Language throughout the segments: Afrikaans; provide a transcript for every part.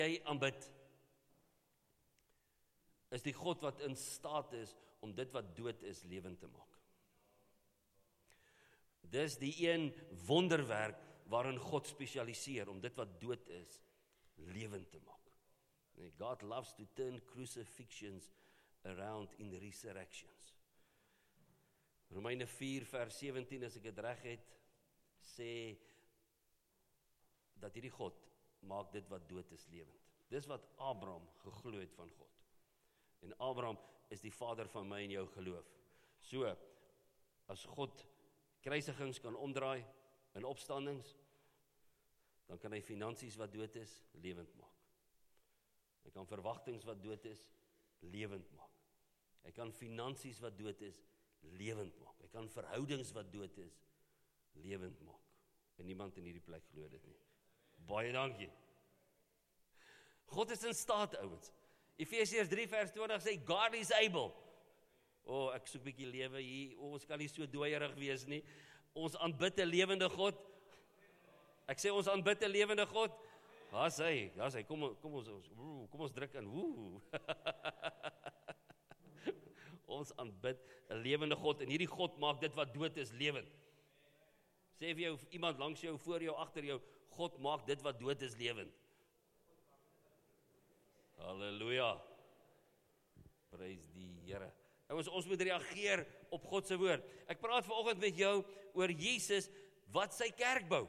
jy aanbid, is die God wat in staat is om dit wat dood is lewend te maak. Dis die een wonderwerk waarin God spesialiseer om dit wat dood is lewend te maak. God loves to turn crucifixions around in resurrections. Romeine 4 vers 17, as ek dit reg het, sê dat hierdie God maak dit wat dood is lewend. Dis wat Abraham geglo het van God. En Abraham is die vader van my en jou geloof. So, as God kruisigings kan omdraai in opstandings, dan kan hy finansies wat dood is, lewend maak. Hy kan verwagtings wat dood is, lewend maak. Hy kan finansies wat dood is, lewend maak. Hy kan verhoudings wat dood is, lewend maak. En niemand in hierdie plek glo dit nie. Baie dankie. God is in staat, ouens. Efesiërs 3 vers 20 sê, God is able. Ek soek 'n bietjie lewe hier, ons kan nie so dooierig wees nie. Ons aanbid 'n lewende God. Ek sê ons aanbid 'n lewende God. Daar's hy, kom ons druk in. Ons aanbid 'n lewende God, en hierdie God maak dit wat dood is lewend. Sê vir jou, iemand langs jou, voor jou, agter jou, God maak dit wat dood is lewend. Halleluja. Prys die Here. Ons moet reageer op God se woord. Ek praat vanoggend met jou oor Jesus wat sy kerk bou.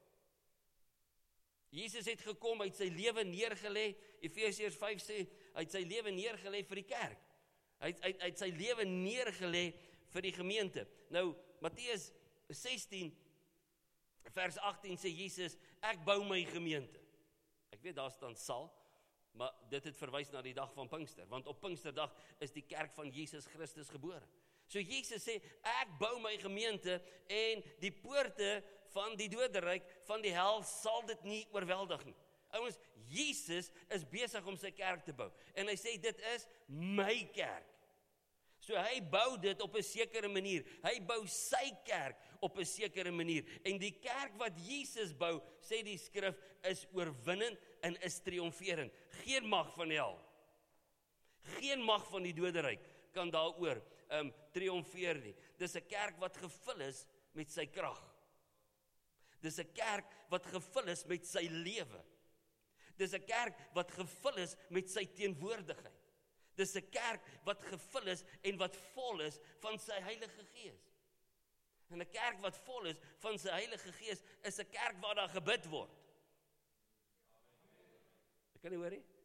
Jesus het gekom, hy het sy lewe neergelê. Efesiërs 5 sê, hy het sy lewe neergelê vir die kerk. Hy het sy lewe neergelê vir die gemeente. Nou, Matteus 16 vers 18 sê Jesus, ek bou my gemeente. Ek weet daar staan sal, maar dit het verwys na die dag van Pinkster, want op Pinksterdag is die kerk van Jesus Christus gebore. So Jesus sê, ek bou my gemeente en die poorte van die doderyk, van die hel, sal dit nie oorweldig nie. Ouens, Jesus is besig om sy kerk te bou. En hy sê, dit is my kerk. So hy bou dit op 'n sekere manier. Hy bou sy kerk op 'n sekere manier. En die kerk wat Jesus bou, sê die skrif, is oorwinnend en is triomferend. Geen mag van hel, geen mag van die doderyk kan daaroor triomfeer nie. Dis 'n kerk wat gevul is met sy krag. Dis 'n kerk wat gevul is met sy lewe. Dis 'n kerk wat gevul is met sy teenwoordigheid. Dis 'n kerk wat gevul is en wat vol is van sy Heilige Gees. En 'n kerk wat vol is van sy Heilige Gees is 'n kerk waar daar gebid word. Ek kan nie hoor nie.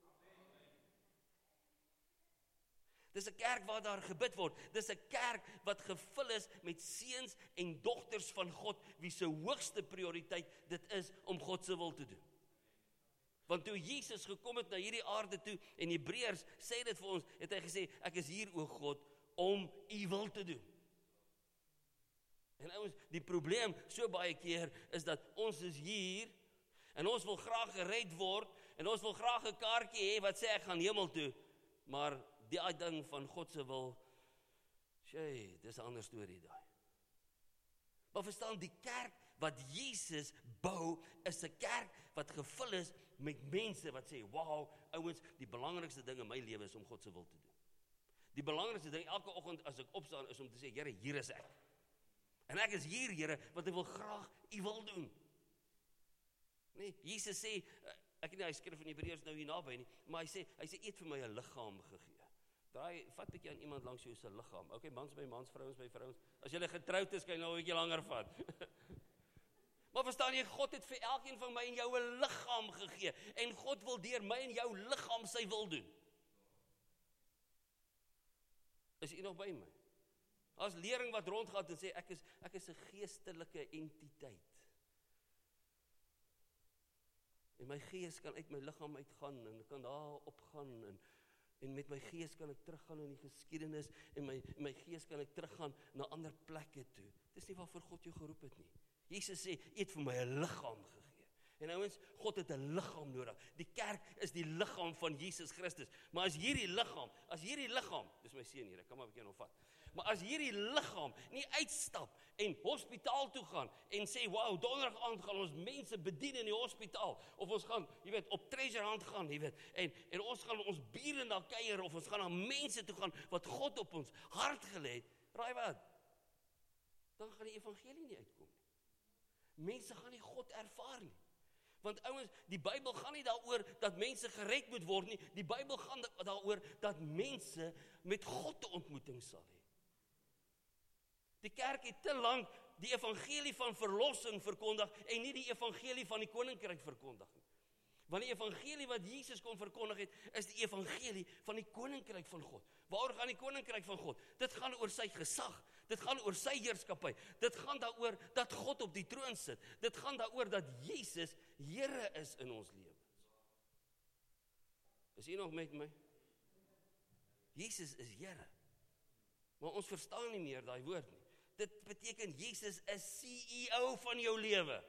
Dis 'n kerk waar daar gebid word. Dis 'n kerk wat gevul is met seuns en dogters van God, wie se hoogste prioriteit dit is om God se wil te doen. Want toe Jesus gekom het na hierdie aarde toe, en Hebreërs sê dit vir ons, het hy gesê, ek is hier, o God, om u wil te doen. En ons, die probleem so baie keer, is dat ons is hier, en ons wil graag gered word, en ons wil graag 'n kaartjie hê, wat sê ek gaan hemel toe, maar die ding van God se wil, dis 'n ander storie daai. Maar verstaan, die kerk wat Jesus bou, is 'n kerk wat gevul is met mense wat sê, wow, ouens, die belangrikste ding in my lewe is om God se wil te doen. Die belangrikste ding elke oggend as ek opstaan is om te sê, Here, hier is ek. En ek is hier, Here, want ek wil graag u wil doen. Nee, Jesus sê, ek het nie hy skrif van Hebreërs nou hier naby nie, maar hy sê eet vir my 'n liggaam gegee. Vat bietjie aan iemand langs jou se liggaam. Okay, mans by mans, vrouens by vrouens. As jy getroud is, kan jy nou 'n bietjie langer vat. Maar verstaan jy, God het vir elkeen van my en jou 'n liggaam gegee. En God wil deur my en jou liggaam sy wil doen. Is u nog by my? As lering wat rondgaan en sê, ek is 'n geestelike entiteit. En my gees kan uit my liggaam uitgaan, en kan daar opgaan, en met my gees kan ek teruggaan in die geskiedenis, en my gees kan ek teruggaan na ander plekke toe. Dis nie waarvoor God jou geroep het nie. Jesus sê, eet vir my 'n liggaam gegee. En ouens, God het 'n liggaam nodig. Die kerk is die liggaam van Jesus Christus. Maar as hierdie liggaam, dis my seun hier, ek kan maar 'n bietjie nog vat. Maar as hierdie liggaam nie uitstap en hospitaal toe gaan en sê, wow, donderdag aand gaan ons mense bedien in die hospitaal, of ons gaan, jy weet, op Treasure Hunt gaan, jy weet, en ons gaan ons bure na kuier, of ons gaan na mense toe gaan, wat God op ons hart gelê het, raai wat? Dan gaan die evangelie nie uitkom nie. Mense gaan nie God ervaar nie. Want ouens, die Bybel gaan nie daaroor dat mense gered moet word nie. Die Bybel gaan daaroor dat mense met God 'n ontmoeting sal hê. Die kerk het te lank die evangelie van verlossing verkondig en nie die evangelie van die koninkryk verkondig nie. Want die evangelie wat Jesus kon verkondig het, is die evangelie van die koninkryk van God. Waaroor gaan die koninkryk van God? Dit gaan oor sy gesag. Dit gaan oor sy heerskappy. Dit gaan daaroor dat God op die troon sit. Dit gaan daaroor dat Jesus Here is in ons lewens. Is jy nog met my? Jesus is Here. Maar ons verstaan nie meer daai woord nie. Dit beteken Jesus is CEO van jou lewe.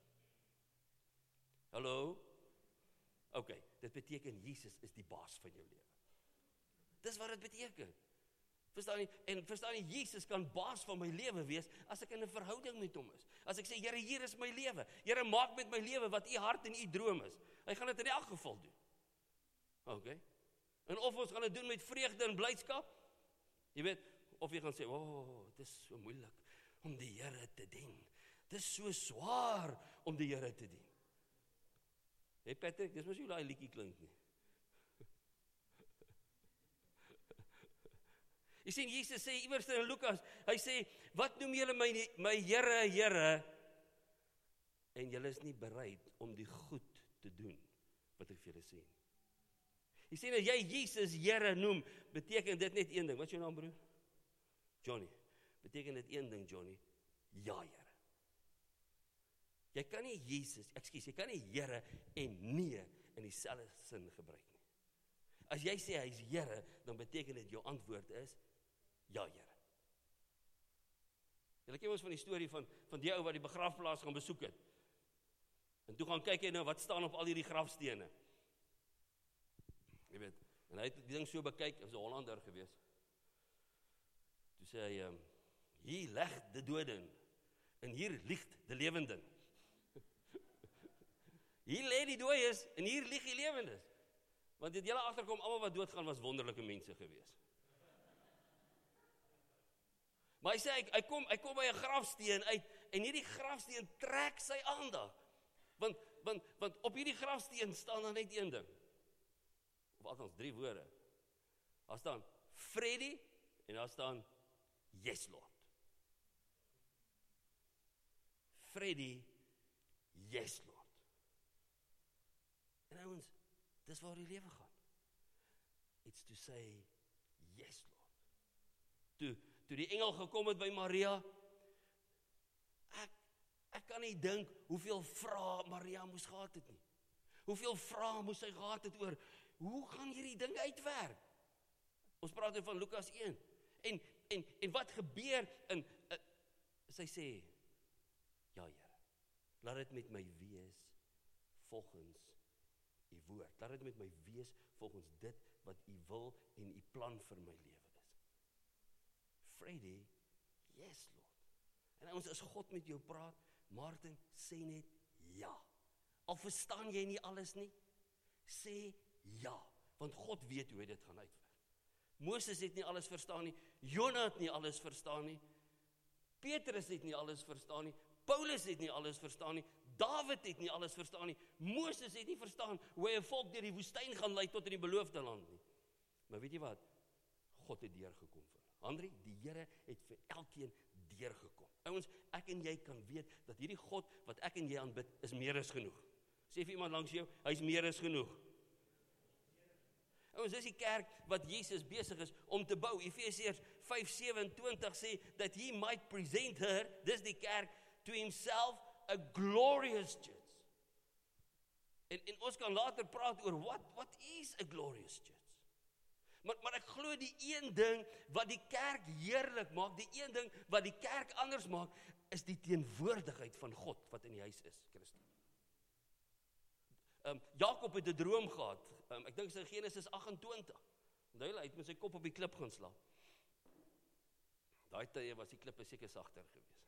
Hallo? OK, dit beteken Jesus is die baas van jou lewe. Dis wat dit beteken. Verstaan jy? En verstaan jy, Jesus kan baas van my lewe wees as ek in 'n verhouding met hom is. As ek sê, Here, hier is my lewe. Here, maak met my lewe wat u hart en u droom is. Hy gaan dit in elk geval doen. OK. En of ons gaan dit doen met vreugde en blydskap, jy weet, of jy gaan sê, dit is so moeilik om die Here te dien. Dit is so swaar om die Here te dien. Hey Patrick, dis mos hoe daai liedjie klink nie. Jy sien, Jesus sê iewers in Lukas, hy sê, wat noem julle my Here, Here, en julle is nie bereid om die goed te doen, wat ek vir julle sê. Jy sien, as jy Jesus Here noem, beteken dit net een ding. Wat is jou naam, broer? Johnny. Beteken dit een ding, Johnny? Ja, Here. Jy kan nie jy kan nie Here en nee in dieselfde sin gebruik nie. As jy sê hy is Here, dan beteken dit jou antwoord is ja, Here. Julle ken ons van die storie van die ou wat die begrafplaas gaan besoek het. En toe gaan kyk hy nou wat staan op al hierdie grafstene. Jy weet, en hy het die ding so bekyk, hy was 'n Hollander gewees. Toe sê hy, hier lig die doden en hier lieg die lewenden. Hier lê die dooies en hier lieg die lewendes. Want dit julle agterkom, almal wat doodgaan was wonderlike mense gewees. Maar hy sê, hy kom by 'n grafsteen uit, en hierdie grafsteen trek sy aandag. Want op hierdie grafsteen staan daar net een ding. Of althans 3 woorde. Daar staan Freddy, en daar staan Yes Lord. Freddy, Yes Lord. En ouens, dis waar die lewe gaan. It's to say, yes Lord. Toe die engel gekom het by Maria, ek kan nie dink hoeveel vrae Maria moes gehad het nie. Hoeveel vrae moes sy gehad het oor, hoe gaan hierdie ding uitwerk? Ons praat van Lukas 1. En wat gebeur sy sê, ja Here, laat dit met my wees volgens u woord. Laat dit met my wees volgens dit wat u wil en u plan vir my lewe is. Freddy, yes Lord. En ons, as God met jou praat, Martin, sê net ja. Al verstaan jy nie alles nie, sê ja, want God weet hoe hy dit gaan uitwerk. Moses het nie alles verstaan nie, Jona het nie alles verstaan nie, Petrus het nie alles verstaan nie, Paulus het nie alles verstaan nie, Dawid het nie alles verstaan nie, Moses het nie verstaan hoe hy 'n volk deur die woestyn gaan lei tot in die beloofde land nie. Maar weet jy wat? God het deurgekom vir Andri, die Here het vir elkeen deurgekom. Ouens, ek en jy kan weet dat hierdie God wat ek en jy aanbid is meer as genoeg. Sê vir iemand langs jou, hy is meer as genoeg. Ouens, dis die kerk wat Jesus besig is om te bou. Efesiërs 5:27 sê that he might present her, dis die kerk, to himself a glorious church. En ons kan later praat oor what is a glorious church. Maar ek glo die een ding wat die kerk heerlik maak, die een ding wat die kerk anders maak, is die teenwoordigheid van God wat in die huis is, Christus. Jakob het 'n droom gehad. Ek dink dit is in Genesis 28. Onthou, hy het met sy kop op die klip gaan slaap. Daai tye was die klippe seker sagter geweest.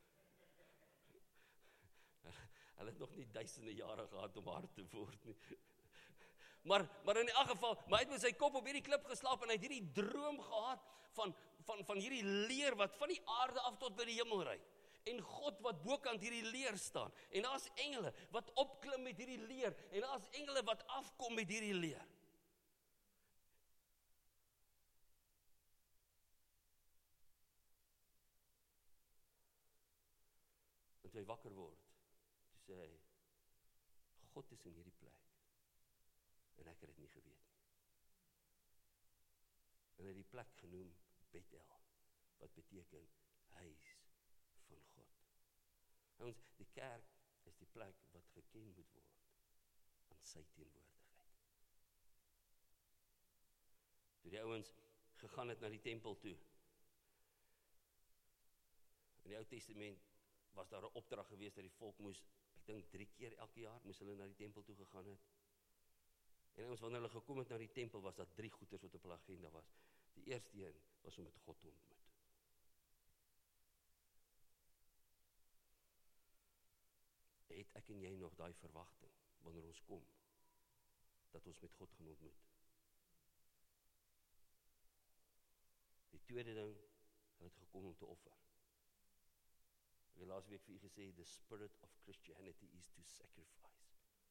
Hulle het nog nie duisende jare gehad om hard te word nie. Maar in elk geval, maar hy het met sy kop op hierdie klip geslaap en hy het hierdie droom gehad van hierdie leer wat van die aarde af tot by die hemel reik. En God wat bokant hierdie leer staan. En daar's engele wat opklim met hierdie leer. En daar's engele wat afkom met hierdie leer. En toe hy wakker word, toe sê hy, God is in hierdie plek. En ek het dit nie geweet nie. En hy het die plek genoem Bethel, wat beteken huis van God. Ons, die kerk is die plek wat geken moet word aan sy teenwoordigheid. Toe die ouens gegaan het na die tempel toe, in die Ou Testament was daar 'n opdrag geweest dat die volk moes, ek dink 3 keer elke jaar moes hulle na die tempel toe gegaan het. En ons, wanneer hulle gekom het na die tempel, was daar 3 goeders wat op hulle agenda was. Die eerste een was om met God te ontmoet. Het ek en jy nog daai verwagting, wanneer ons kom, dat ons met God gaan ontmoet? Die tweede ding, hulle het gekom om te offer. Ek het laas week vir u gesê, the spirit of Christianity is to sacrifice.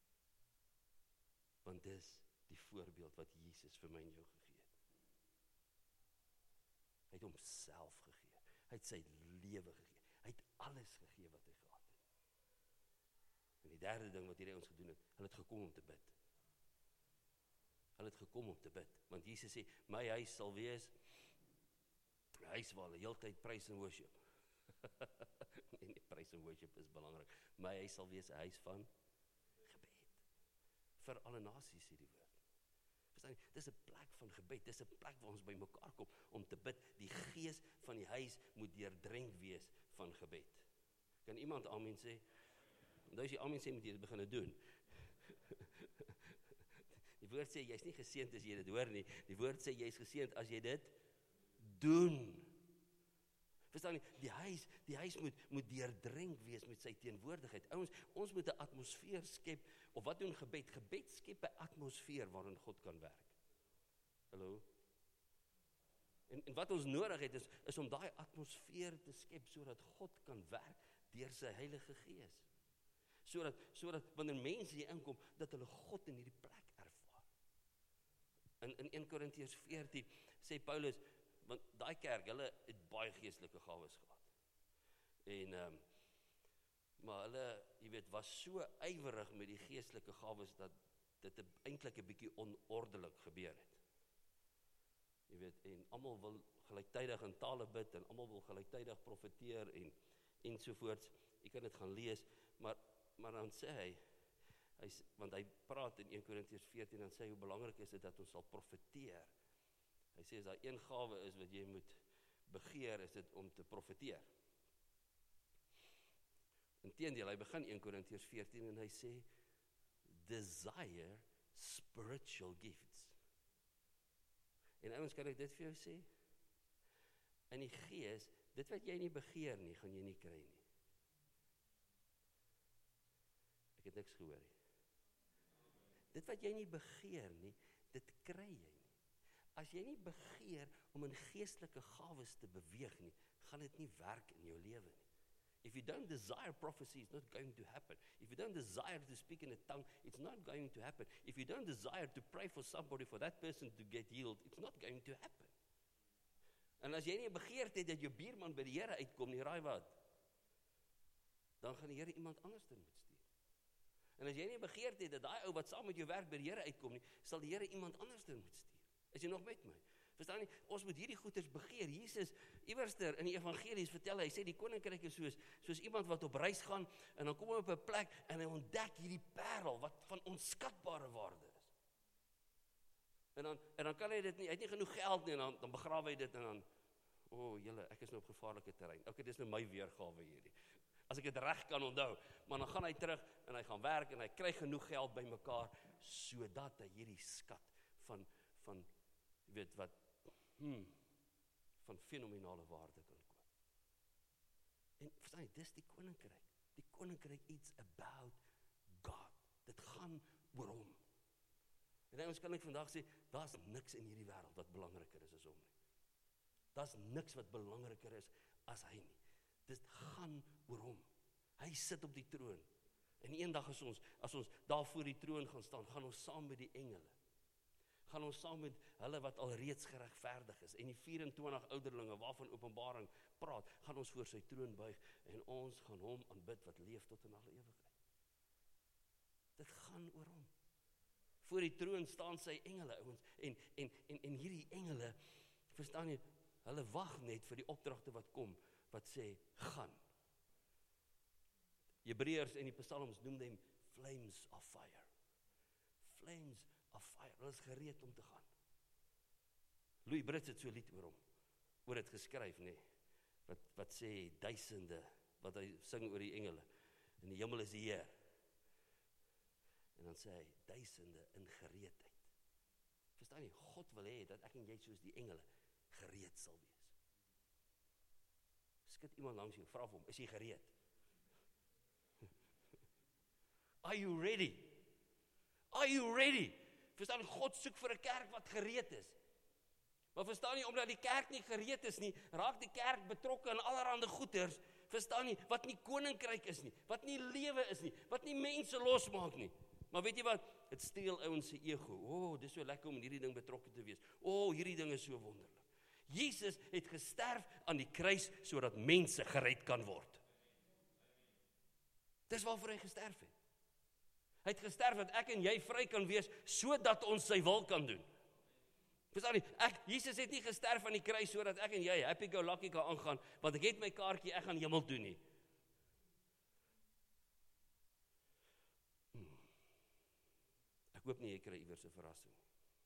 Want dis die voorbeeld wat Jesus vir my en jou gegee het. Hy het homself gegee. Hy het sy lewe gegee. Hy het alles gegee wat hy gehad het. En die derde ding wat hierdie ons gedoen het, hulle het gekom om te bid. Hulle het gekom om te bid. Want Jesus sê, my huis sal wees, 'n huis waar hulle heeltyd praise and worship. Nee, praise and worship is belangrik. My huis sal wees 'n huis van gebed. Vir alle nasies, sê die woord. Verstaan jy? Dis 'n plek van gebed. Dis 'n plek waar ons by mekaar kom om te bid. Die gees van die huis moet deurdrenk wees van gebed. Kan iemand amen sê? Nou as jy amen sê, moet jy dit begin doen. Die woord sê, jy is nie geseënd as jy dit hoor nie. Die woord sê, jy is geseënd as jy dit doen. Verstaan jy? Die huis moet deurdrenk wees met sy teenwoordigheid. Ons moet 'n atmosfeer skep, of wat doen gebed? Gebed skep 'n atmosfeer waarin God kan werk. Hallo? En wat ons nodig het, is om daai atmosfeer te skep, sodat God kan werk deur sy Heilige Gees. Sodat wanneer mense hier inkom, dat hulle God in hierdie plek ervaar. In 1 Korintiërs 14 sê Paulus, want daai kerk, hulle het baie geestelike gawes gehad. En, maar hulle, jy weet, was so ywerig met die geestelike gawes, dat dit eintlik 'n bietjie onordelik gebeur het. Jy weet, en almal wil gelyktydig in tale bid, en almal wil gelyktydig profeteer, en sovoorts. Jy kan dit gaan lees, maar dan sê hy, want hy praat in 1 Korintiërs 14, dan sê hy, hoe belangrik is dit dat ons sal profeteer. Hy sê, as daar een gawe is wat jy moet begeer, is dit om te profeteer. Inteendeel, hy begin 1 Korintiërs 14 en hy sê, desire spiritual gifts. En ouens, kan ek dit vir jou sê? In die gees, dit wat jy nie begeer nie, gaan jy nie kry nie. Ek het niks gehoor nie. Dit wat jy nie begeer nie, dit kry jy nie. As jy nie begeer om in geestelike gawes te beweeg nie, gaan dit nie werk in jou lewe nie. If you don't desire prophecy, it's not going to happen. If you don't desire to speak in a tongue, it's not going to happen. If you don't desire to pray for somebody, for that person to get healed, it's not going to happen. En as jy nie begeerd het dat jou buurman by die Here uitkom nie, raai wat? Dan gaan die Here iemand anders moet stuur. En as jy nie begeerd het dat daai ou wat saam met jou werk by die Here uitkom nie, sal die Here iemand anders moet stuur. Is jy nog met my? Verstaan jy? Ons moet hierdie goeders begeer. Jesus, iewerster in die evangelies vertel hy sê die koninkryk is soos iemand wat op reis gaan, en dan kom hy op 'n plek, en hy ontdek hierdie parel, wat van onskatbare waarde is. En dan kan hy dit nie, hy het nie genoeg geld nie, en dan begrawe hy dit, en dan, julle, ek is nou op gevaarlike terrein. Okay, dis nou my weergawe hierdie. As ek dit reg kan onthou, maar dan gaan hy terug, en hy gaan werk, en hy kry genoeg geld bymekaar, sodat hy hierdie skat van jy weet wat, van fenomenale waarde kan koop. En verstaan jy, dis die koninkryk. Die koninkryk, it's about God. Dit gaan oor hom. En ons kan net vandag sê, daar's niks in hierdie wêreld wat belangriker is as hom nie. Daar's niks wat belangriker is as hy nie. Dit gaan oor hom. Hy sit op die troon. En eendag as ons daar voor die troon gaan staan, gaan ons saam met die engele. Gaan ons saam met hulle wat al reeds geregverdig is. En die 24 ouderlinge waarvan Openbaring praat, gaan ons voor sy troon buig en ons gaan hom aanbid wat leef tot in alle ewigheid. Dit gaan oor hom. Voor die troon staan sy engele, ouens, en hierdie engele, verstaan jy, hulle wag net vir die opdragte wat kom, wat sê, gaan. Hebreërs en die Psalms noem them flames of fire. Flames of fire, hulle is gereed om te gaan. Louis Brits het so 'n lied oor hom, oor dit geskryf, nee, wat sê duisende, wat hy sing oor die engele, en die hemel is die Heer. En dan sê hy, duisende in gereedheid. Verstaan jy, God wil hê dat ek en jy soos die engele gereed sal wees. Skud iemand langs jou, vra vir hom, is jy gereed? Are you ready? Are you ready? Verstaan jy, God soek vir 'n kerk wat gereed is. Maar verstaan jy, omdat die kerk nie gereed is nie, raak die kerk betrokke in allerhande goeders, verstaan jy, wat nie koninkryk is nie, wat nie lewe is nie, wat nie mense losmaak nie. Maar weet jy wat, het steel ouens se ego. Dis so lekker om in hierdie ding betrokke te wees. Hierdie ding is so wonderlik. Jesus het gesterf aan die kruis, sodat mense gered kan word. Dis waarvoor hy gesterf het. Hy het gesterf dat ek en jy vry kan wees, sodat ons sy wil kan doen. Verstaan jy, Jesus het nie gesterf aan die kruis, sodat ek en jy happy-go-lucky kan aangaan, want ek het my kaartjie, ek gaan hemel toe nie. Ek hoop nie jy kry iewers 'n verrassing,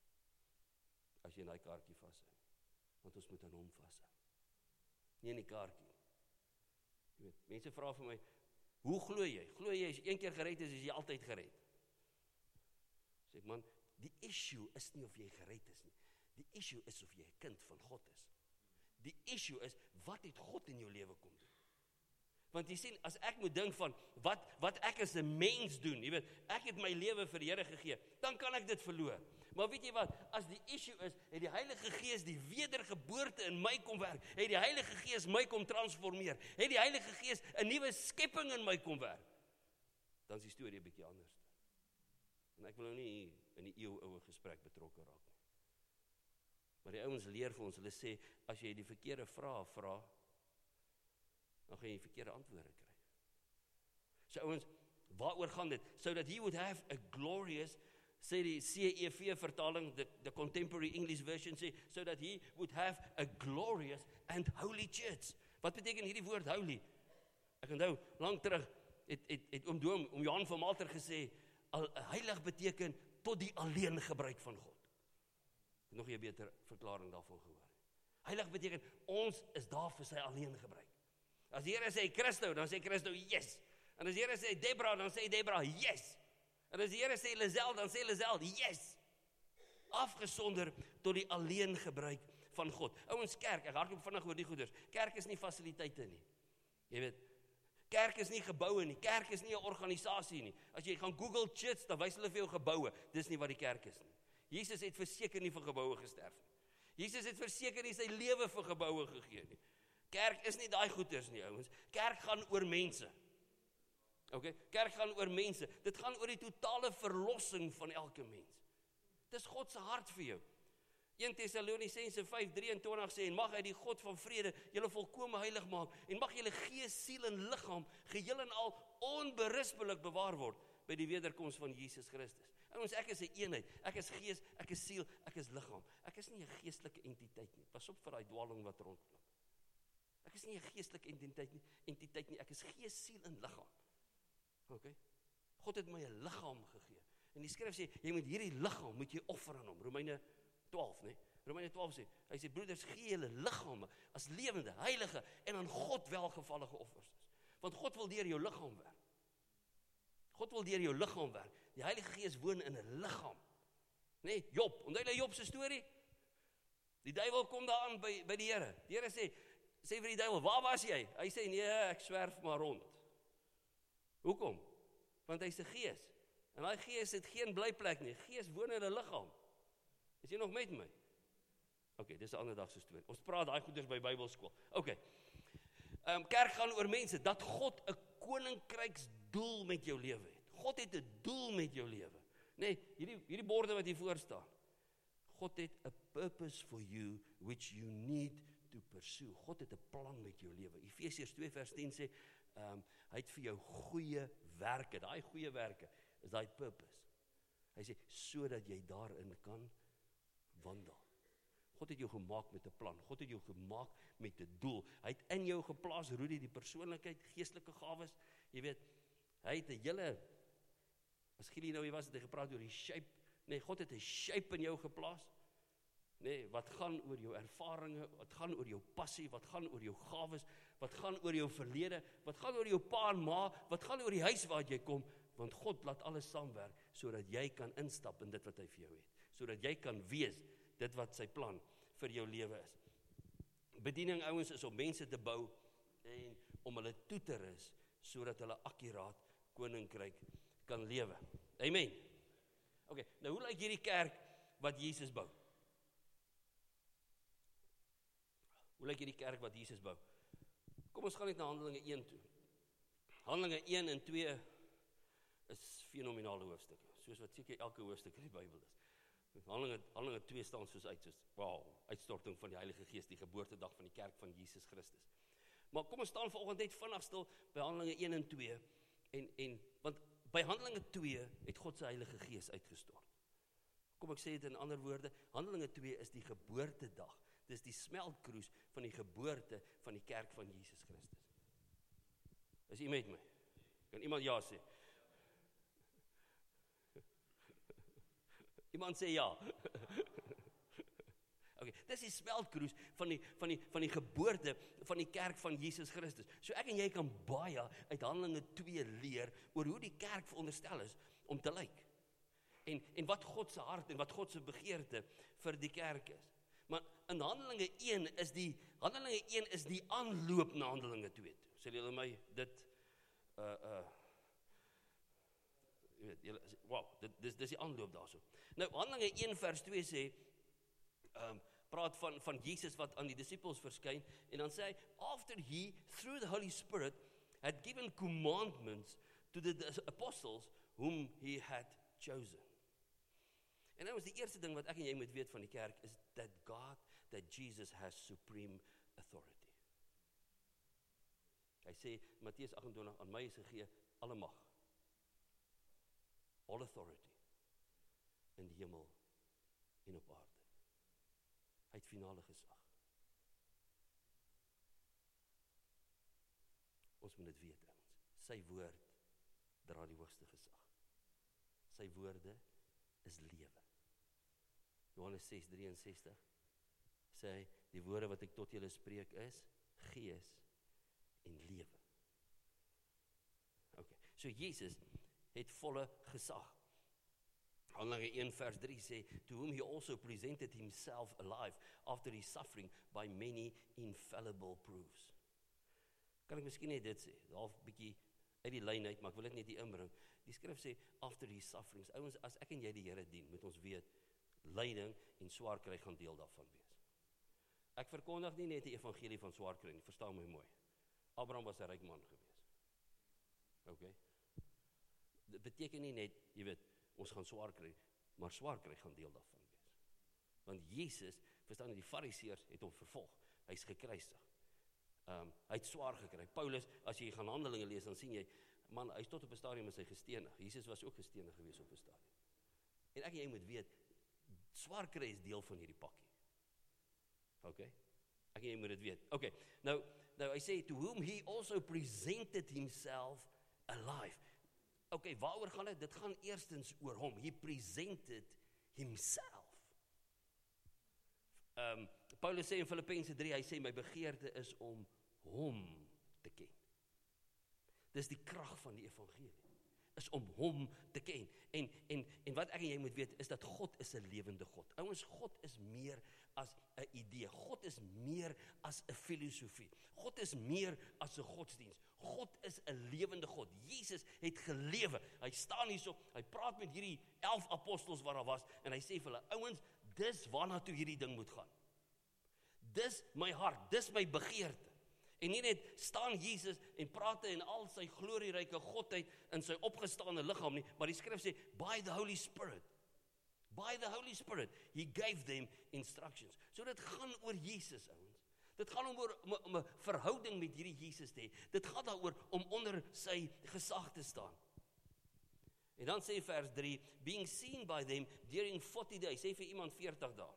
as jy in daai kaartjie vashou, want ons moet aan hom vashou. Nie in die kaartjie. Jy weet, mense vra vir my, hoe glo jy? Glo jy as jy een keer gered is jy altyd gered? Sê ek, man, die issue is nie of jy gered is nie. Die issue is of jy 'n kind van God is. Die issue is, wat het God in jou lewe kom doen? Want jy sien, as ek moet dink van, wat ek as 'n mens doen, jy weet, ek het my lewe vir die Here gegee, dan kan ek dit verloor. Maar weet jy wat, as die issue is, het die Heilige Gees die wedergeboorte in my kom werk, het die Heilige Gees my kom transformeer, het die Heilige Gees 'n nuwe skepping in my kom werk, dan is die storie 'n bietjie anders. En ek wil nou nie in die eeuoue gesprek betrokke raak nie. Maar die ouens leer vir ons, hulle sê, as jy die verkeerde vrae vra, dan gaan jy verkeerde antwoorde kry. So ouens, waaroor gaan dit? So that he would have a glorious, sê die CEV vertaling, the contemporary English version sê, so that he would have a glorious and holy church. Wat beteken hierdie woord holy? Ek onthou, lang terug, het oom Johan van Malter gesê, heilig beteken tot die alleen gebruik van God. Ek het nog 'n beter verklaring daarvan gehoor. Heilig beteken, ons is daar vir sy alleen gebruik. As die Here sê Christo, dan sê Christo, yes. En as die Here sê Debra, dan sê Debra, yes. En as die Here sê Lisel, dan sê Lisel, yes. Afgesonder tot die alleen gebruik van God. Ouens, kerk, ek hardloop vinnig oor die goeders. Kerk is nie fasiliteite nie. Jy weet, kerk is nie geboue nie. Kerk is nie 'n organisasie nie. As jy gaan Google church, dan wys hulle vir jou geboue. Dis nie wat die kerk is nie. Jesus het verseker nie vir geboue gesterf nie. Jesus het verseker nie sy lewe vir geboue gegee nie. Kerk is nie daai goeders nie, ouens. Kerk gaan oor mense. Okay? Kerk gaan oor mense. Dit gaan oor die totale verlossing van elke mens. Dis God se hart vir jou. 1 Tessalonisense 5:23 sê, en mag hy die God van vrede julle volkome heilig maak, en mag julle gees, siel en liggaam geheel en al onberispelik bewaar word by die wederkoms van Jesus Christus. Ouens, ek is 'n eenheid. Ek is gees, ek is siel, ek is liggaam. Ek is nie 'n geestelike entiteit nie. Pas op vir daai dwaaling wat rondloop. Ek is nie 'n geestelike entiteit nie. Ek is gees, siel en liggaam. Okay? God het my 'n liggaam gegee. En die skrif sê, jy moet hierdie liggaam moet jy offer aan hom. Romeine 12, nee. Romeine 12 sê, hy sê broeders, gee julle liggame as lewende, heilige en aan God welgevallige offers. Want God wil deur jou liggaam werk. God wil deur jou liggaam werk. Die Heilige Gees woon in 'n liggaam. Nee, Job, onthou jy Job se storie? Die duiwel kom daaraan by die Here. Die Here sê, sê vir die duiwel, waar was jy? Hy sê, nee, ek swerf maar rond. Hoekom? Want hy's 'n gees. En daai gees het geen blyplek nie. Gees woon in 'n liggaam. Is jy nog met my? OK, dis 'n ander dag se storie. Ons praat daai goeders by Bybelskool. OK. Kerk gaan oor mense, dat God 'n koninkryksdoel met jou lewe het. God het 'n doel met jou lewe. Nee, hierdie borde wat hier voor staan. God het 'n purpose for you which you need to pursue. God het 'n plan met jou lewe. Efesiërs 2 vers 10 sê, hy het vir jou goeie werke. Daai goeie werke is daai purpose. Hy sê sodat jy daarin kan wandel. God het jou gemaak met 'n plan. God het jou gemaak met 'n doel. Hy het in jou geplaas, Rudy, die persoonlikheid, geestelike gawes. Jy weet, hy het 'n hele, as Gilly nou hier was, het hy gepraat oor die shape. Nee, God het 'n shape in jou geplaas. Nee, wat gaan oor jou ervarings, wat gaan oor jou passie, wat gaan oor jou gawes, wat gaan oor jou verlede, wat gaan oor jou pa en ma, wat gaan oor die huis waar jy kom, want God laat alles saamwerk, sodat jy kan instap in dit wat hy vir jou het, sodat jy kan wees dit wat sy plan vir jou lewe is. Bediening, ouens, is om mense te bou en om hulle toe te rus, sodat hulle akkuraat koninkryk kan lewe. Amen. OK, nou hoe lyk hierdie kerk wat Jesus bou? Hoe lyk hierdie kerk wat Jesus bou? Kom ons gaan net na Handelinge 1 toe. Handelinge 1 en 2 is fenominale hoofstukke, soos wat seker elke hoofstuk in die Bybel is. Handelinge 2 staan soos wow, uitstorting van die Heilige Gees, die geboortedag van die kerk van Jesus Christus. Maar kom ons staan vanoggend net vinnig stil by Handelinge 1 en 2, want by Handelinge 2 het God se Heilige Gees uitgestort. Kom ek sê dit in ander woorde, Handelinge 2 is die geboortedag. Dis die smeltkroes van die geboorte van die kerk van Jesus Christus. Is u met my? Kan iemand ja sê? Iemand sê ja. Okay, dis die smeltkroes van die geboorte van die kerk van Jesus Christus. So ek en jy kan baie uit Handelinge 2 leer oor hoe die kerk veronderstel is om te lyk. En wat God se hart en wat God se begeerte vir die kerk is. Maar in Handelinge 1 is die aanloop na Handelinge 2 toe. Sê julle my dit wow, dis die aanloop daarso. Nou Handelinge 1 vers 2 sê praat van Jesus wat aan die disippels verskyn en dan sê hy after he through the Holy Spirit had given commandments to the apostles whom he had chosen. En nou is die eerste ding wat ek en jy moet weet van die kerk is that Jesus has supreme authority. Hy sê Matteus 28 aan my is gegee alle mag. All authority in die hemel en op aarde. Hy het finale gesag. Ons moet dit weet, ouens. Sy woord dra die hoogste gesag. Sy woorde is lewe. Johannes 6:63 sê hy, die woorde wat ek tot julle spreek is gees en lewe. Okay, so Jesus het volle gesag. Handelinge 1 vers 3 sê, to whom he also presented himself alive after his suffering by many infallible proofs. Kan ek miskien net dit sê, half bietjie uit die lyn uit, maar ek wil dit net hier inbring. Die skrif sê, after his sufferings, ouens, as ek en jy die Here dien, moet ons weet, lyding en swaar kry gaan deel daarvan wees. Ek verkondig nie net die evangelie van swaar kry nie, verstaan my mooi. Abraham was 'n ryk man gewees. Okay? Dit beteken nie net, jy weet, ons gaan swaar kry, maar swaar kry gaan deel daarvan wees. Want Jesus, verstaan jy, die Fariseërs het hom vervolg. Hy's gekruisig. Hy het swaar gekry. Paulus, as jy gaan Handelinge lees, dan sien jy, man, hy's tot op 'n stadium is hy gestenig. Jesus was ook gestenig gewees op 'n stadium. En ek en jy moet weet, swaar kry is deel van hierdie pakkie. Okay? Ek en jy moet dit weet. Okay, nou hy sê, to whom he also presented himself alive. Okay, waaroor gaan dit? Dit gaan eerstens oor hom. He presented himself. Paulus sê in Filippense 3, hy sê, my begeerte is om hom te ken. Dis die krag van die evangelie. Is om hom te ken. En wat ek en jy moet weet, is dat God is 'n lewende God. Ouens, God is meer as 'n idee. God is meer as 'n filosofie. God is meer as 'n godsdiens. God is 'n lewende God. Jesus het gelewe. Hy staan hierso, hy praat met hierdie 11 apostels wat daar was, en hy sê vir hulle, ouens, dis waarna toe hierdie ding moet gaan. Dis my hart, dis my begeerte. En nie net staan Jesus en praat in al sy glorieryke godheid in sy opgestaande liggaam nie, maar die skrif sê, by the Holy Spirit, he gave them instructions. So dit gaan oor Jesus, ouens. Dit gaan om 'n verhouding met hierdie Jesus te hê. Dit gaan daaroor om onder sy gesag te staan. En dan sê vers 3, being seen by them during 40 days, sê vir iemand 40 dae.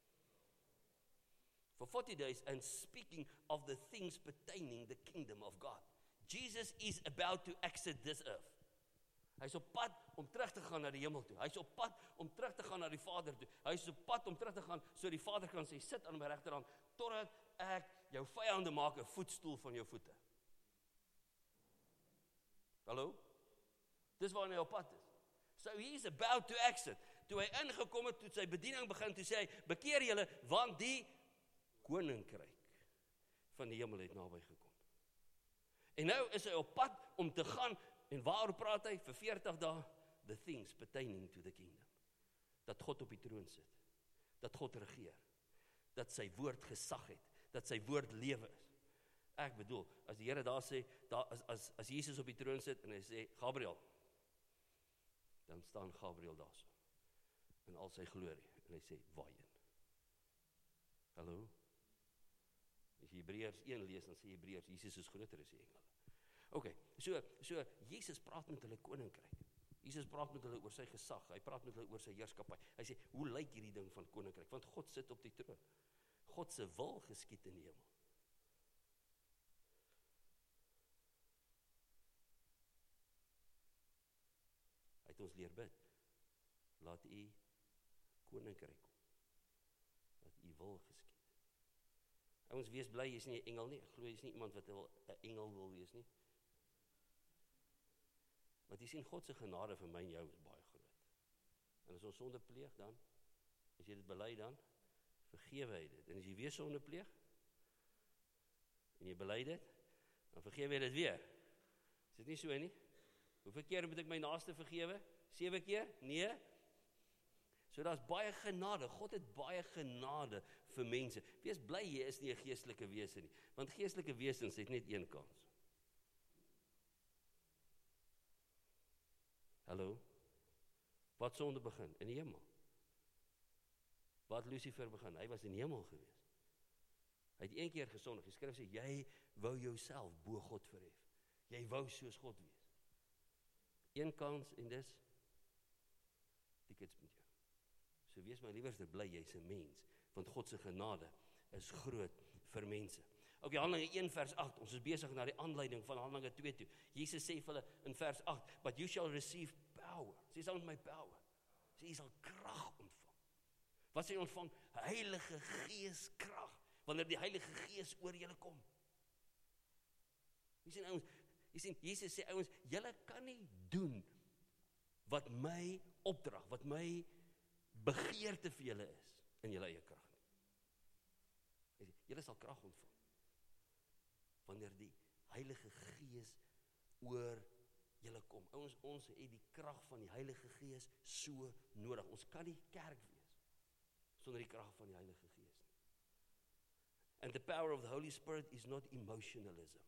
For 40 days, and speaking of the things pertaining the kingdom of God. Jesus is about to exit this earth. Hy's op pad om terug te gaan na die hemel toe. Hy's op pad om terug te gaan na die Vader toe. Hy's op pad om terug te gaan, so die Vader kan sê, sit aan my regterhand, totdat ek jou vyande maak 'n voetstoel van jou voete. Hallo? Dis waar hy op pad is. So he's about to exit. Toe hy ingekom het, toe sy bediening begin, toe sê hy, bekeer julle, want die koninkryk van die hemel het naby gekom. En nou is hy op pad om te gaan, en waaroor praat hy vir 40 dae? The things pertaining to the kingdom. Dat God op die troon sit, dat God regeer, dat sy woord gesag het, dat sy woord lewe is. Ek bedoel, as die Here daar sê, as Jesus op die troon sit, en hy sê, Gabriel, dan staan Gabriel daar so, in al sy glorie, en hy sê, waarheen? Hallo? As jy Hebreërs 1 lees, dan sê Hebreërs, Jesus is groter as die engele. Ok, so Jesus praat met hulle koninkryk. Jesus praat met hulle oor sy gesag, hy praat met hulle oor sy heerskappy. Hy sê, hoe lyk hierdie ding van koninkryk? Want God sit op die troon. God se wil geskied in die hemel. Hy het ons leer bid. Laat u koninkryk kom. Laat u wil geskied. Ouens, wees bly, jy is nie 'n engel nie. Ek glo jy is nie iemand wat 'n engel wil wees nie. Want jy sien, God se genade vir my en jou is baie groot. En as ons sonde pleeg dan, as jy dit bely dan, vergewe hy dit. En as jy weer sonde pleeg, en jy bely dit, dan vergewe hy dit weer. Is dit nie so nie? Hoeveel keer moet ek my naaste vergewe? 7 keer? Nee. So daar's baie genade. God het baie genade vir mense. Wees bly jy is nie 'n geestelike wese nie, want geestelike wesens het net een kans. Hallo? Wat sonde begin? In die hemel. Wat Lucifer begin? Hy was in die hemel gewees. Hy het een keer gesondig. Die skrif sê, jy wou jouself bo God verhef. Jy wou soos God wees. Een kans en dis tickets met jou. So wees my liewerste bly, jy's 'n mens, want God se genade is groot vir mense. Ok, Handelinge 1 vers 8, ons is besig na die aanleiding van Handelinge 2 toe. Jesus sê vir hulle in vers 8, but you shall receive power. Sê saam met my power. Sê jy sal krag ontvang. Wat sê jy ontvang? Heilige Gees krag, wanneer die Heilige Gees oor julle kom. Jy sien ouens, Jesus sê ouens, julle kan nie doen wat my opdrag, wat my begeerte vir julle is, in julle eie krag nie. Julle sal krag ontvang, wanneer die Heilige Gees oor julle kom. Ons het die krag van die Heilige Gees so nodig. Ons kan nie kerk wees sonder die krag van die Heilige Gees nie. And the power of the Holy Spirit is not emotionalism.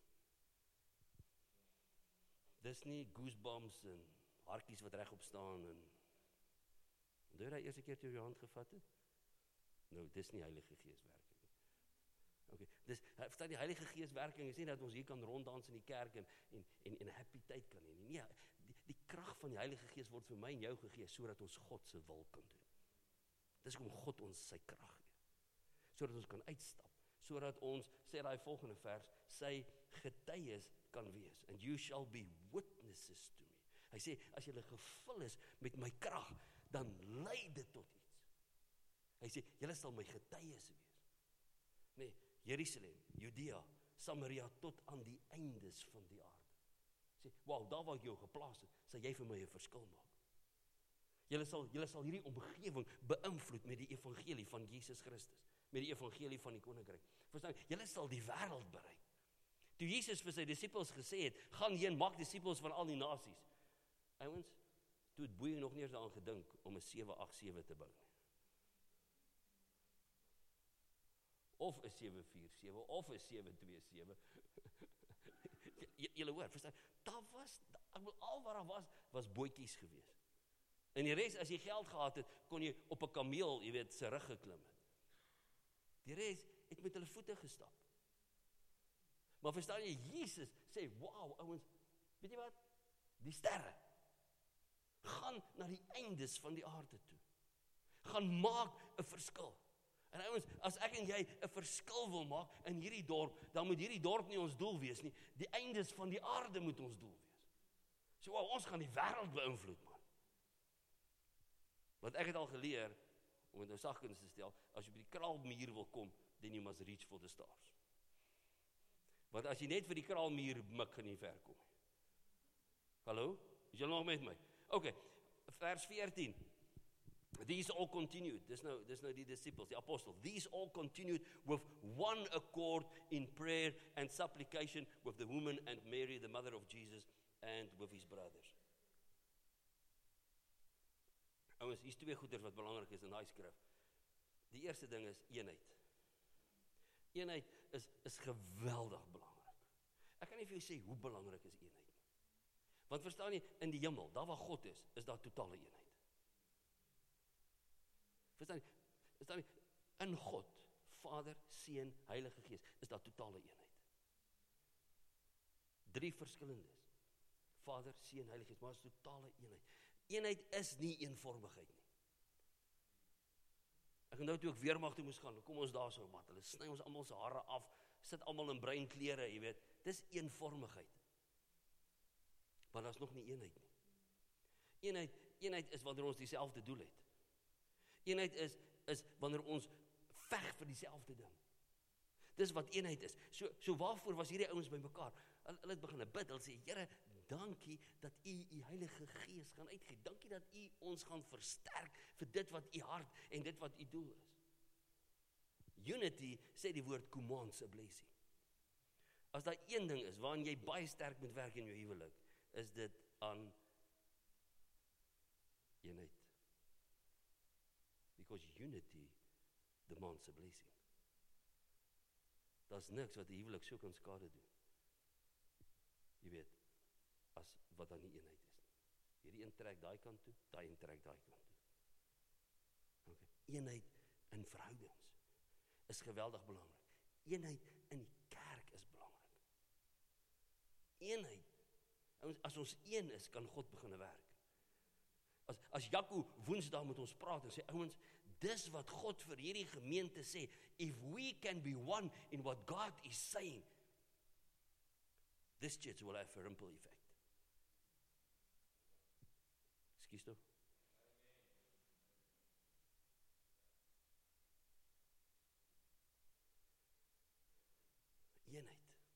Dis nie goosebumps en hartjies wat regop staan en onthou jy eerste keer toe jy jou hand gevat het? Nou, dis nie Heilige Gees werking nie. Okay, dis verstaan die Heilige Gees werking is nie dat ons hier kan ronddans in die kerk en 'n happy tyd kan hê nie. Nee, die krag van die Heilige Gees word vir my en jou gegee sodat ons God se wil kan doen. Dis hoekom God ons sy krag gee. Sodat ons kan uitstap, sodat ons, sê daai volgende vers, sy getuies kan wees. And you shall be witnesses to me. Hy sê, as jy gevul is met my krag, dan lei dit tot iets. Hy sê, julle sal my getuies wees. Nee, Jerusalem, Judea, Samaria, tot aan die eindes van die aarde. Sê, wow, daar waar ek jou geplaas het, sal jy vir my 'n verskil maak. Julle sal hierdie omgewing beïnvloed met die evangelie van Jesus Christus. met die evangelie van die koninkryk. Verstaan, julle sal die wêreld bereik. Toe Jesus vir sy disippels gesê het, gaan heen, maak disippels van al die nasies. Ouens, toe het Boeing nog nie eens daaraan gedink om 'n 787 te bou nie. Of 'n 747, of 'n 727. Julle hoor, verstaan, daar was, al wat daar was bootjies gewees. En die res, as jy geld gehad het, kon jy op 'n kameel, jy weet, sy rug geklim het. Die res het met hulle voete gestap. Maar verstaan jy, Jesus sê, wow, ouens, weet jy wat? Die sterre gaan na die eindes van die aarde toe. Gaan maak 'n verskil. En ouens, as ek en jy 'n verskil wil maak in hierdie dorp, dan moet hierdie dorp nie ons doel wees nie. Die eindes van die aarde moet ons doel wees. So, wow, ons gaan die wêreld beïnvloed, man. Want ek het al geleer, om het nou sagkens te stel, as jy by die kraalmuur wil kom, then you must reach for the stars. Want as jy net vir die kraalmuur mik, gaan jy ver kom. Hallo? Is jy nog met my? Okay, vers 14. These all continued, dis nou die disciples, die apostles. These all continued with one accord in prayer and supplication with the woman and Mary, the mother of Jesus, and with his brothers. Ouens, hier's twee goeders wat belangrik is in daai skrif. Die eerste ding is eenheid. Eenheid is geweldig belangrik. Ek kan nie vir jou sê hoe belangrik is eenheid nie. Want verstaan jy, in die hemel, daar waar God is daar totale eenheid. Verstaan jy, in God, Vader, Seun, Heilige Gees, is daar totale eenheid. 3 verskillendes. Vader, Seun, Heilige Gees, maar is totale eenheid. Eenheid is nie eenvormigheid nie. Ek onthou toe ek weermag toe moes gaan, kom ons daar so, mat, hulle sny ons almal se hare af, sit almal in breinklere, jy weet, dis eenvormigheid. Maar daar's nog nie eenheid nie. Eenheid is wanneer ons dieselfde doel het. Eenheid is wanneer ons veg vir dieselfde ding. Dis wat eenheid is. So waarvoor was hierdie ouens bymekaar? Hulle het begin bid, hulle sê, Here, dankie dat u Heilige Gees gaan uitgee. Dankie dat u ons gaan versterk vir dit wat u hart en dit wat u doel is. Unity sê die woord command se blessing. As daar een ding is waarin jy baie sterk moet werk in jou huwelik, is dit aan eenheid. Because unity demands a blessing. Daar's niks wat die huwelik so kan skade doen. Jy weet, as wat dan nie eenheid is nie. Hierdie een trek daai kant toe, daai een trek daai kant toe. Okay. Eenheid in verhoudings is geweldig belangrik. Eenheid in die kerk is belangrik. Eenheid, as ons een is, kan God begin werk. As Jaco Woensdag met ons praat en sê, ouens, dis wat God vir hierdie gemeente sê, if we can be one in what God is saying, this church will have a ripple effect. Ekskuus toe. Eenheid.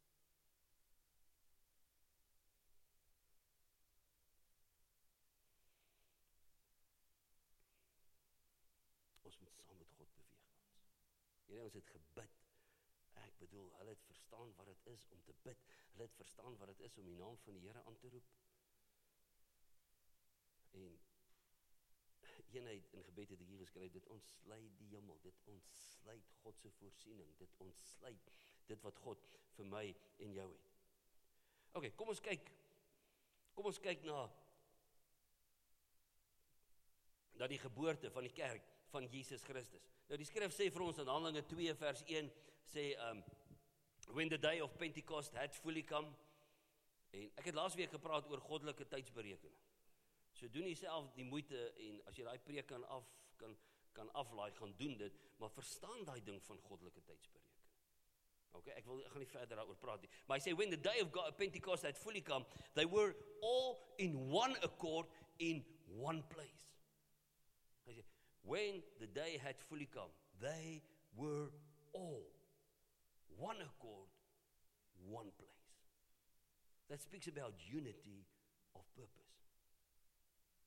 Ons moet saam met God beweeg. Ons het gebid. Ek bedoel, hulle het verstaan wat het is om te bid. Hulle het verstaan wat het is om die naam van die Here aan te roep. En eenheid in gebed het ek hier geskryf, dit ontsluit die hemel, dit ontsluit God se voorsiening, dit ontsluit dit wat God vir my en jou het. Okay, kom ons kyk na die geboorte van die kerk van Jesus Christus. Nou die skrif sê vir ons in Handelinge 2 vers 1 sê when the day of Pentecost had fully come, en ek het laasweek gepraat oor goddelike tydsberekening. So doen jouself die moeite en as jy daai preek kan aflaai, gaan doen dit, maar verstaan daai ding van goddelike tydsberekening. Okay, ek gaan nie verder daaroor praat nie. Maar hy sê when the day of Pentecost had fully come, they were all in one accord in one place. Hy sê when the day had fully come, they were all one accord, one place. That speaks about unity of purpose.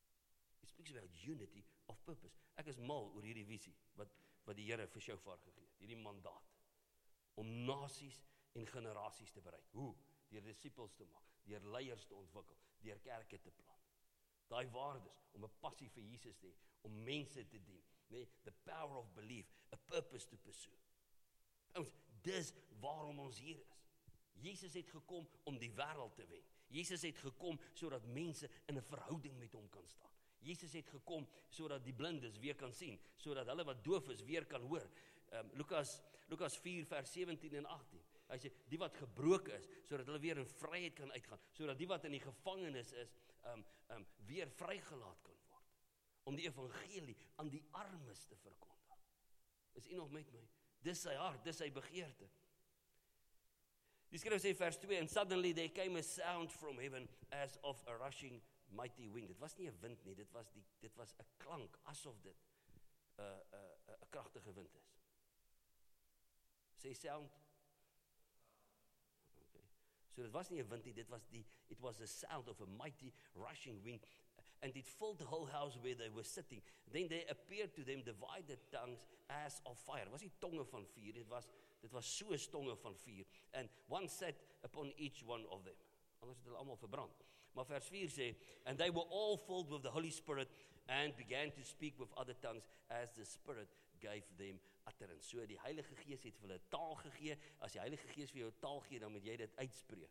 It speaks about unity of purpose. Ek is mal oor hierdie visie wat die Here vir Shofar gegee het. hierdie mandaat, om nasies en generasies te bereik. Hoe? Deur disippels te maak, deur leiers te ontwikkel, deur kerke te plant. Daai waardes, om 'n passie vir Jesus te hê, om mense te dien, nee, the power of belief, a purpose to pursue. Ons, dis waarom ons hier is. Jesus het gekom om die wêreld te wen. Jesus het gekom sodat mense in 'n verhouding met hom kan staan. Jesus het gekom sodat die blindes weer kan sien, sodat hulle wat doof is weer kan hoor. Lukas 4 vers 17 en 18. Hy sê, die wat gebroken is, sodat hulle weer in vryheid kan uitgaan, sodat die wat in die gevangenis is, weer vrygelaat kan word, om die evangelie aan die armes te verkondig. Is u nog met my? Dis sy hart, dis sy begeerte. Die skrif sê vers 2, and suddenly there came a sound from heaven as of a rushing mighty wind. Dit was nie 'n wind nie, dit was 'n klank, asof dit 'n kragtige wind is. Sê sound. Okay. So dit was nie 'n wind nie, it was the sound of a mighty rushing wind, and it filled the whole house where they were sitting. Then there appeared to them divided tongues as of fire. Dit was nie tonge van vuur, dit was soos tonge van vuur, and one sat upon each one of them. Anders het hulle almal verbrand. Maar vers 4 sê, and they were all filled with the Holy Spirit and began to speak with other tongues as the Spirit gave them utterance. So die Heilige Gees het vir hulle taal gegee. As die Heilige Gees vir jou taal gee, dan moet jy dit uitspreek.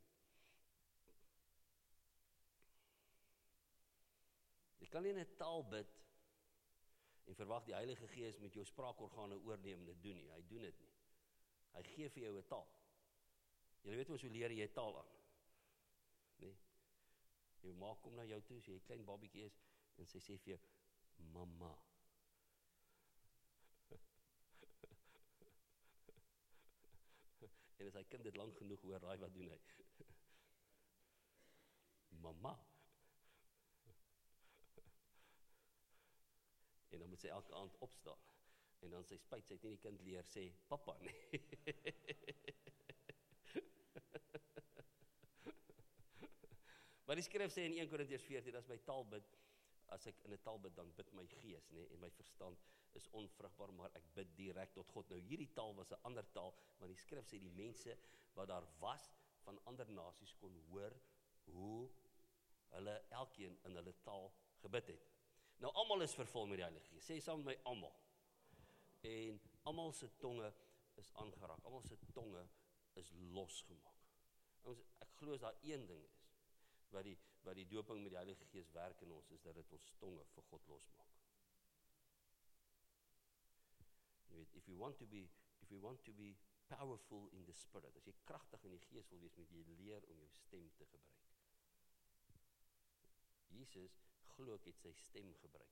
Jy kan nie in 'n taal bid en verwag die Heilige Gees met jou spraakorgane oorneem en dit doen nie. Hy doen dit nie. Hy gee vir jou 'n taal. Jy weet mos hoe leer jy 'n taal aan? Nee. Jou ma kom na jou toe, as jy 'n klein babietjie is, en sy sê vir jou, mama. En as hy kind dit lank genoeg hoor, raai wat doen hy? Mama. En dan moet sy elke aand opstaan. En dan sy spyt, sy het nie die kind leer sê, papa nie. Maar die skrif sê in 1 Korintiërs 14, as my taal bid, as ek in 'n taal bid, dan bid my gees, nee, en my verstand is onvrugbaar, maar ek bid direk tot God. Nou hierdie taal was 'n ander taal, maar die skrif sê die mense wat daar was van ander nasies kon hoor hoe hulle elkeen in hulle taal gebid het. Nou almal is vervul met die Heilige Gees. Sê saam met my almal. En almal se tonge is aangeraak. Almal se tonge is losgemaak. Ek glo as daar een ding is wat die doping met die Heilige Gees werk in ons, is dat dit ons tonge vir God losmaak. Jy weet, if you want to be powerful in the spirit, as jy kragtig in die Gees wil wees, moet jy leer om jou stem te gebruik. Jesus glo ek het sy stem gebruik,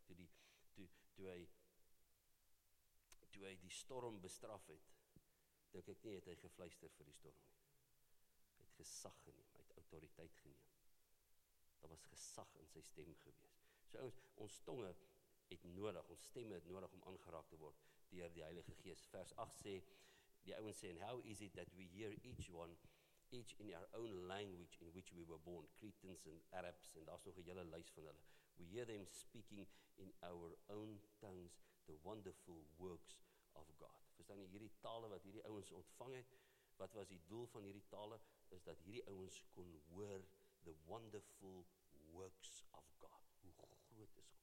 toe hy die storm bestraf het, dink ek nie het hy gefluister vir die storm nie. Hy het gesag geneem, hy het autoriteit geneem. Daar was gesag in sy stem gewees. So ons tonge het nodig, ons stemme het nodig om aangeraak te word deur die Heilige Gees. Vers 8 sê, die ouens sê, and how is it that we hear each in our own language in which we were born, Cretans and Arabs, en daar's nog 'n hele lys van hulle. We hear them speaking in our own tongues the wonderful works of God. Verstaan jy, hierdie tale wat hierdie ouens ontvang het, wat was die doel van hierdie tale, is dat hierdie ouens kon hoor the wonderful works of God. Hoe groot is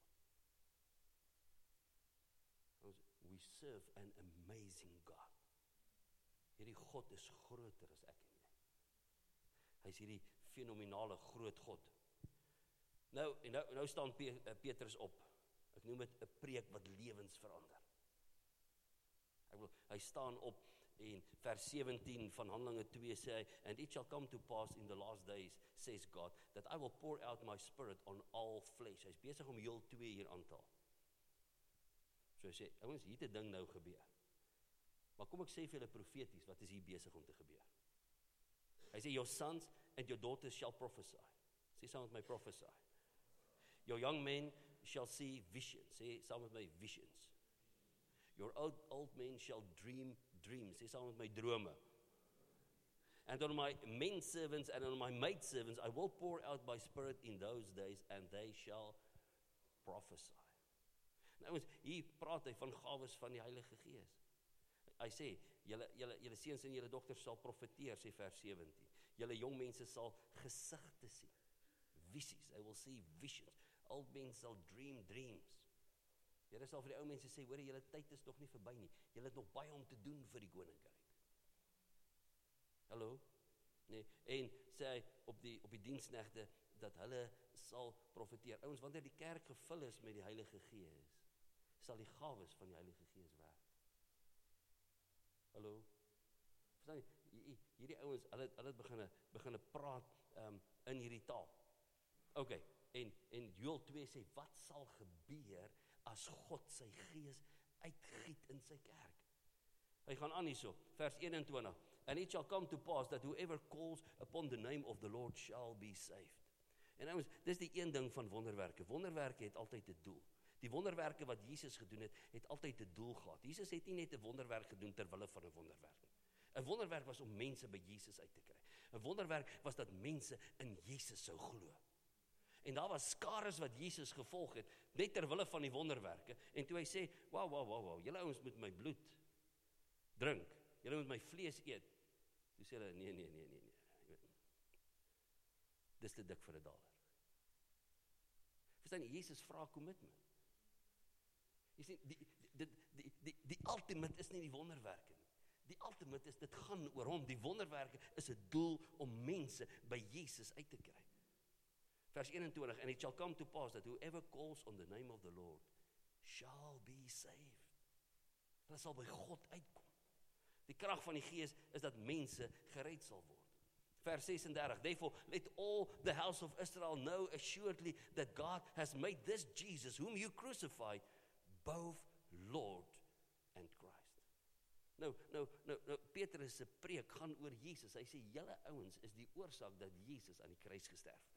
God? We serve an amazing God. Hierdie God is groter as ek en jy. Hy is hierdie fenominale groot God. Nou staan Petrus op. Ek noem dit 'n preek wat lewens verander. Hy staan op en vers 17 van Handelinge 2 sê hy, and it shall come to pass in the last days, says God, that I will pour out my spirit on all flesh. Hy's besig om heel 2 hier aan te haal. So hy sê, ouens, hier het 'n ding nou gebeur. Maar kom ek sê vir julle profeties, wat is hier besig om te gebeur? Hy sê, your sons and your daughters shall prophesy. Sê saam met my, prophesy. Your young men shall see visions. Sê saam met my, visions. Your old men shall dream dreams. Sê saam met my, drome. And on my men servants and on my maid servants I will pour out my spirit in those days, and they shall prophesy. Nou, hier praat hy van gawes van die Heilige Gees. Hy sê, julle seuns en julle dogters sal profeteer, sê vers 17. Julle jong mense sal gesigte sien. Visies, they will see visions. Old men sal dream dreams. Here sal vir die ou mense sê, hoor, julle tyd is nog nie verby nie. Julle het nog baie om te doen vir die koninkryk. Hallo? Nee, en sê hy op die diensknegte dat hulle sal profeteer. Ouens, wanneer die kerk gevul is met die Heilige Gees, sal die gawes van die Heilige Gees werk. Hallo? Verstaan jy? Hierdie ouens, hulle het begin praat in hierdie taal. OK, en Joël 2 sê, wat sal gebeur as God sy Gees uitgiet in sy kerk? Hy gaan aan hierso, vers 21. And it shall come to pass that whoever calls upon the name of the Lord shall be saved. En ouens, dis die een ding van wonderwerke. Wonderwerke het altyd 'n doel. Die wonderwerke wat Jesus gedoen het altyd 'n doel gehad. Jesus het nie net 'n wonderwerk gedoen ter wille van 'n wonderwerk nie. 'n Wonderwerk was om mense by Jesus uit te kry. 'n Wonderwerk was dat mense in Jesus sou glo. En daar was skares wat Jesus gevolg het, net ter wille van die wonderwerke. En toe hy sê, wow, julle ouens moet my bloed drink, julle moet my vlees eet. Toe sê hulle, nee. Dis te dik vir 'n dollar. Verstaan jy, Jesus vra commitment. Jy sien, die ultimate is nie die wonderwerke nie. Die ultimate is, dit gaan oor hom. Die wonderwerke is 'n doel om mense by Jesus uit te kry. Vers 21, and it shall come to pass that whoever calls on the name of the Lord shall be saved. Hulle sal by God uitkom. Die krag van die Gees is dat mense gered sal word. Vers 36, therefore let all the house of Israel know assuredly that God has made this Jesus, whom you crucified, both Lord and Christ. Nou, Petrus se preek gaan oor Jesus. Hy sê, julle ouens is die oorsaak dat Jesus aan die kruis gesterf het.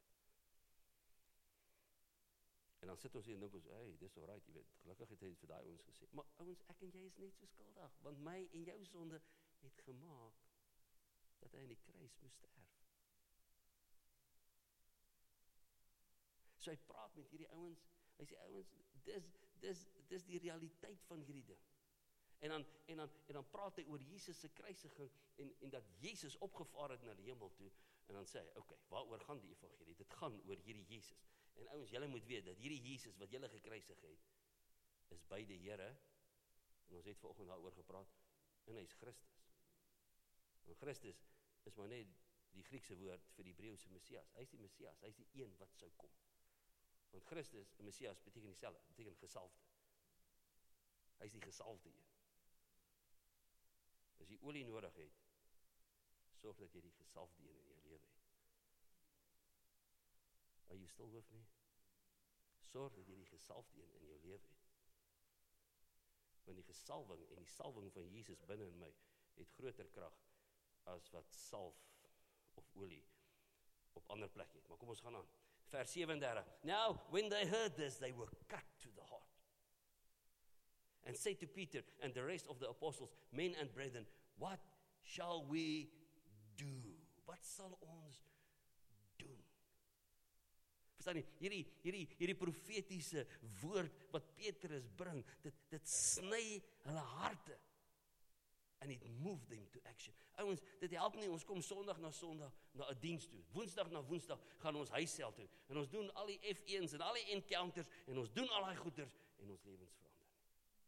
En dan sit ons hier en dink ons, hey, dis alright, jy weet, gelukkig het hy vir daai ouens gesê. Maar ouens, ek en jy is net so skuldig, want my en jou sonde het gemaak dat hy aan die kruis moes sterf. So hy praat met hierdie ouens, hy sê, ouens, dis die realiteit van hierdie ding. En dan praat hy oor Jesus se kruisiging en dat Jesus opgevaar het na die hemel toe, en dan sê hy, okay, waaroor gaan die evangelie? Dit gaan oor hierdie Jesus. En ouens, julle moet weet dat hierdie Jesus wat julle gekruisig het, is by die Here, en ons het vanoggend daaroor gepraat, en hy is Christus. En Christus is maar net die Griekse woord vir die Hebreëse Messias. Hy is die Messias, hy is die een wat sou kom. Want Christus en Messias beteken dieselfde, beteken gesalfde. Hy is die gesalfde een. As jy olie nodig het, sorg dat jy die gesalfde een in jou lewe het. Are you still with me? Sorg dat jy die gesalfde een in jou lewe het. Want die gesalwing en die salwing van Jesus binne in my het groter krag as wat salf of olie op ander plekke het. Maar kom ons gaan aan. Vers 37. Now, when they heard this, they were cut to the heart. And said to Peter and the rest of the apostles, men and brethren, what shall we do? Wat sal ons doen? Verstaan jy, hierdie profetiese woord wat Petrus bring, dit sny hulle harte. And it moved them to action. Ouens, dit help nie, ons kom Sondag na 'n diens toe. Woensdag na Woensdag gaan ons huissel toe. En ons doen al die F1's en al die encounters en ons doen al daai goeders en ons lewens verander nie.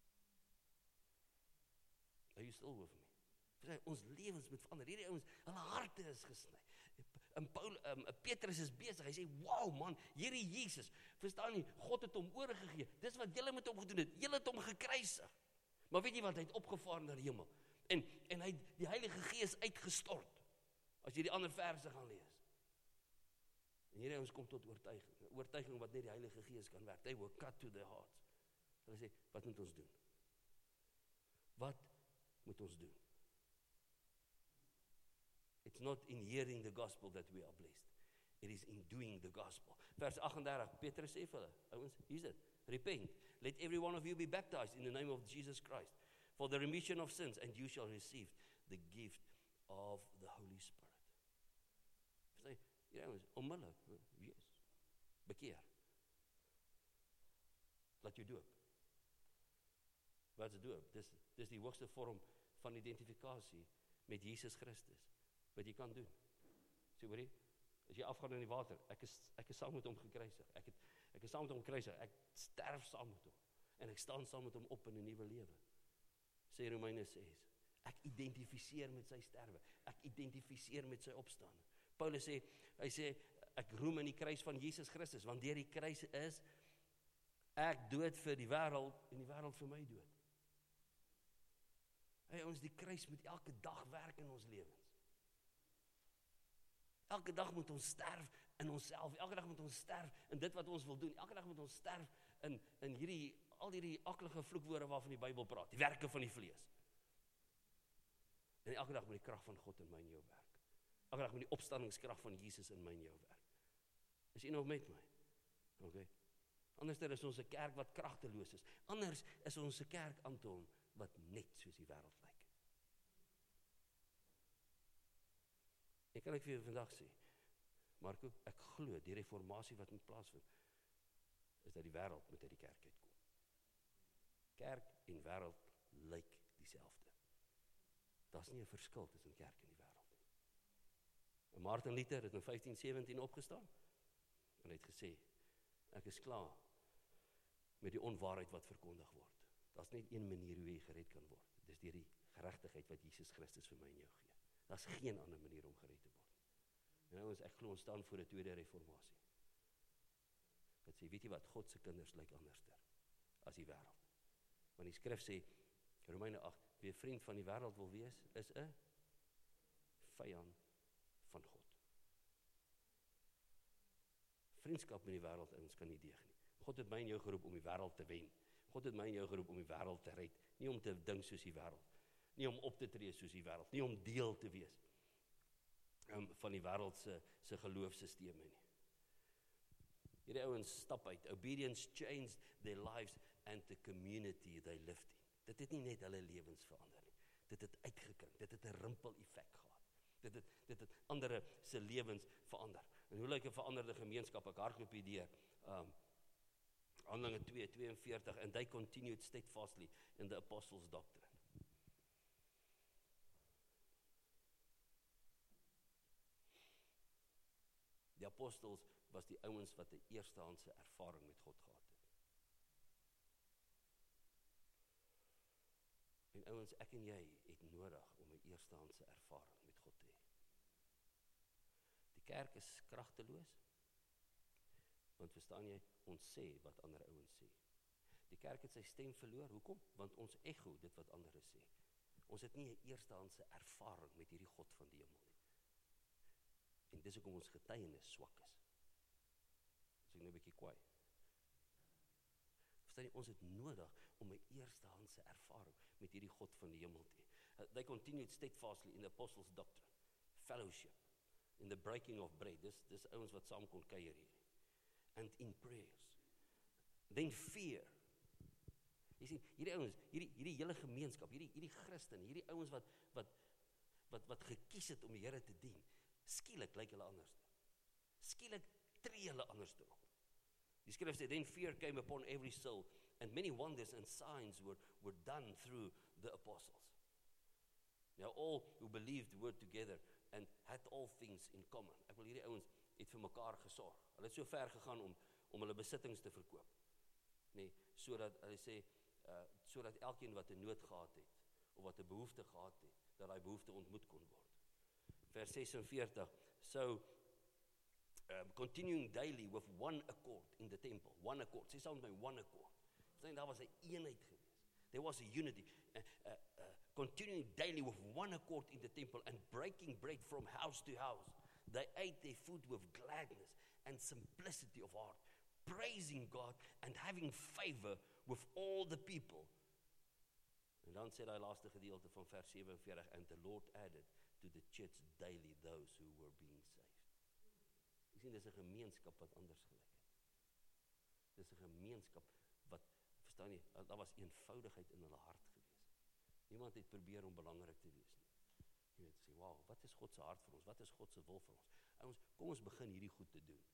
Are you still with me? Ons lewens moet verander. Hierdie ouens, hulle harte is gesny. Petrus is besig, hy sê, wow man, hierdie Jesus, verstaan nie, God het hom oorgegee, dis wat julle met hom gedoen het, julle het hom gekruisig. Maar weet jy wat, hy het opgevaar na die hemel, en hy het die Heilige Gees uitgestort, as jy die ander verse gaan lees. En hierdie ouens kom tot oortuiging wat net die Heilige Gees kan werk. They were cut to their hearts. Hulle sê, wat moet ons doen? Wat moet ons doen? It's not in hearing the gospel that we are blessed. It is in doing the gospel. Vers 38, Petrus sê vir hulle, ouens, hier's dit, repent. Let every one of you be baptized in the name of Jesus Christ for the remission of sins, and you shall receive the gift of the Holy Spirit. Sê, ja, ouens, onmiddellik, wees, bekeer. Laat jou doop. Wat is doop? Dis die hoogste vorm van identifikasie met Jesus Christus, wat jy kan doen. Sê hoor jy, as jy afgaan in die water, ek is saam met hom gekruisig, ek is saam met hom gekruisig, ek sterf saam met hom, en ek staan saam met hom op in 'n nuwe lewe. Sê Romeine 6, ek identifiseer met sy sterwe, ek identifiseer met sy opstaan. Paulus sê, hy sê, ek roem in die kruis van Jesus Christus, want deur die kruis is ek dood vir die wêreld, en die wêreld vir my dood. Hey, ons die kruis moet elke dag werk in ons lewens. Elke dag moet ons sterf in onsself, elke dag moet ons sterf in dit wat ons wil doen, elke dag moet ons sterf in al hierdie aklige vloekwoorde waarvan die Bybel praat, die werke van die vlees. En elke dag moet die krag van God in my en jou werk. Elke dag moet die opstandingskrag van Jesus in my en jou werk. Is jy nog met my? Okay. Anders is ons 'n kerk wat kragteloos is. Anders is ons 'n kerk, Anton, wat net soos die wêreld lyk. Ek kan vir jou vandag sê, Marco, ek glo die reformatie wat moet plaasvind, is dat die wêreld moet uit die kerk uitkom. Kerk en wêreld lyk dieselfde. Daar's nie 'n verskil tussen kerk en die wêreld nie. En Martin Luther het in 1517 opgestaan en het gesê, ek is klaar met die onwaarheid wat verkondig word. Daar's net een manier hoe jy gered kan word. Dis deur die geregtigheid wat Jesus Christus vir my en jou gee. Daar's geen ander manier om gered te word. En nou ek glo ons staan voor 'n tweede reformatie. Wat sê, weet jy wat, God se kinders lyk anderster as die wêreld. Want die skrif sê, Romeine 8, wie 'n vriend van die wêreld wil wees, is 'n vyand van God. Vriendskap met die wêreld in ons kan nie deeg nie. God het my en jou geroep om die wêreld te wen. God het my en jou geroep om die wêreld te red, nie om te dink soos die wêreld, nie om op te tree soos die wêreld, nie om deel te wees van die wêreld se geloofsstelsels nie. Hierdie ouens stap uit. Obedience changed their lives and the community they lived in. Dit het nie net hulle lewens verander nie. Dit het uitgekring. Dit het 'n rimpel-effek gehad. Dit het ander se lewens verander. En hoe lyk 'n veranderde gemeenskap? Ek hardloop hier deur. Handelinge 2:42, and they continued steadfastly in the apostles' doctrine. Die apostels was die ouens wat 'n eerstehandse ervaring met God gehad het. En ouens, ek en jy het nodig om 'n eerstehandse ervaring met God te hê. Die kerk is kragteloos, want verstaan jy, ons sê wat ander ouens sê. Die kerk het sy stem verloor, hoekom? Want ons ego dit wat ander sê. Ons het nie 'n eerstehandse ervaring met hierdie God van die hemel nie. En dis hoekom ons getuienis swak is. As ek nou 'n bietjie kwaai. Verstaan jy, ons het nodig om 'n eerstehandse ervaring met hierdie God van die hemel te hê. They continued steadfastly in the apostles' doctrine, fellowship, in the breaking of bread. Dis ouens wat saam kon kuier hier. And in prayers. Then fear. Jy sien, hierdie ouens, hierdie hele gemeenskap, hierdie Christen, hierdie ouens wat gekies het om die Here te dien, skielik lyk hulle anders. Skielik tree hulle anders op. Die skrif sê, then fear came upon every soul, and many wonders and signs were done through the apostles. Now all who believed were together and had all things in common. Ek wil hierdie ouens het vir mekaar gesorg. Hulle het so ver gegaan om hulle besittings te verkoop. Nee, sodat hulle sê, sodat elkeen wat 'n nood gehad het, of wat 'n behoefte gehad het, dat daai behoefte ontmoet kon word. Vers 46, so continuing daily with one accord in the temple, one accord, sê saam met my, one accord. Daar was 'n eenheid gewees. There was a unity. Continuing daily with one accord in the temple and breaking bread from house to house. They ate their food with gladness and simplicity of heart, praising God and having favor with all the people. En dan sê daai laaste gedeelte van vers 47, and the Lord added to the church daily those who were being saved. Jy sien, dis 'n gemeenskap wat anders gelyk het. Dis 'n gemeenskap wat, verstaan jy, daar was eenvoudigheid in hulle hart gewees. Niemand het probeer om belangrik te wees nie. Jy weet, sê, wow, wat is God se hart vir ons? Wat is God se wil vir ons? Kom ons begin hierdie goed te doen.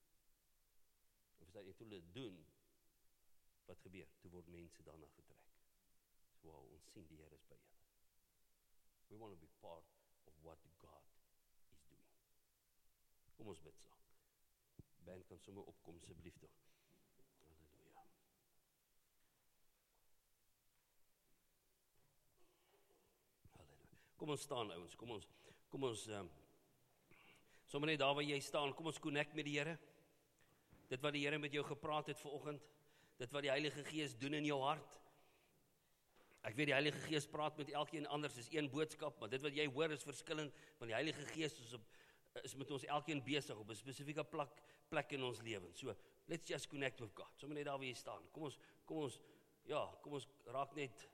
En verstaan jy, toe hulle doen, wat gebeur? Toe word mense daarna getrek. So, wow, ons sien die Here is by julle. We want to be part of what God is doing. Kom ons bid saam. Band kan sommer opkom asseblief tog. Halleluja. Halleluja. Kom ons staan ouens, kom ons sommer net daar waar jy staan, kom ons connect met die Here. Dit wat die Here met jou gepraat het vanoggend, dit wat die Heilige Gees doen in jou hart. Ek weet die Heilige Gees praat met elkeen anders, is een boodskap, maar dit wat jy hoor is verskillend, want die Heilige Gees is met ons elkeen besig op 'n spesifieke plek in ons lewens. So, let's just connect with God. Sommer net daar waar jy staan. Kom ons raak net,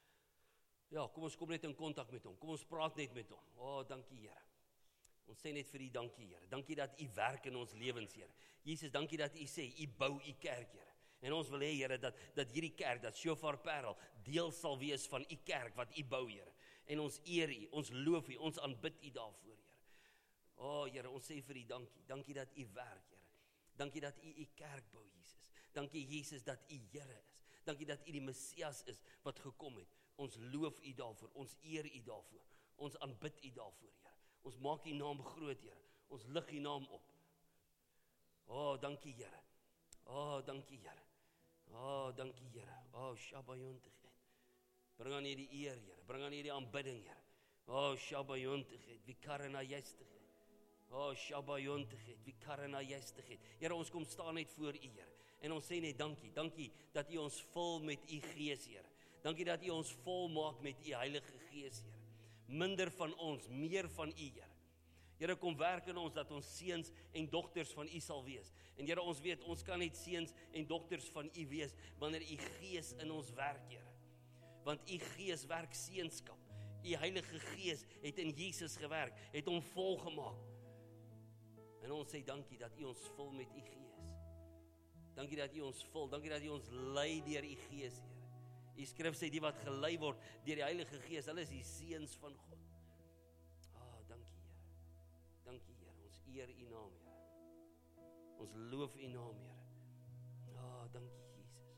kom ons kom net in kontak met hom. Kom ons praat net met hom. Dankie Here. Ons sê net vir U dankie Here. Dankie dat U werk in ons lewens, Here. Jesus, dankie dat U sê, U bou U kerk, Here. En ons wil hê, Here, dat hierdie kerk, dat Shofar Parel, deel sal wees van U kerk wat U bou, Here. En ons eer U, ons loof U, ons aanbid U daarvoor, Here. Here, ons sê vir U dankie. Dankie dat U werk, Here. Dankie dat U kerk bou, Jesus. Dankie, Jesus, dat U Here is. Dankie dat U die Messias is wat gekom het. Ons loof U daarvoor, ons eer U daarvoor. Ons aanbid U daarvoor, Here. Ons maak U naam groot, Here. Ons lig U naam op. Dankie, Here. Dankie, Here. Dankie, Here. Shabbayontigheid. Bring aan U die eer, Here. Bring aan U die aanbidding, Here. Shabbayontigheid. Vikarana jestigheid. Shabbayontigheid. Vikarana jestigheid. Here, ons kom staan net voor U, Here. En ons sê net dankie. Dankie dat U ons vul met U Gees, Here. Dankie dat U ons vol maak met U Heilige Gees, Here. Minder van ons, meer van U, Here. Here, kom werk in ons dat ons seuns en dogters van U sal wees. En Here, ons weet, ons kan net seuns en dogters van U wees wanneer U Gees in ons werk, Here. Want U Gees werk seunskap. U Heilige Gees het in Jesus gewerk, het hom volgemaak. En ons sê dankie dat U ons vul met U Gees. Dankie dat U ons vul, dankie dat U ons lei deur U Gees, Here. Die skrif sê die wat gelei word deur die Heilige Gees, hulle is die seuns van God. Dankie Here. Dankie Here. Ons eer U naam, Here. Ons loof U naam, Here. Dankie Jesus.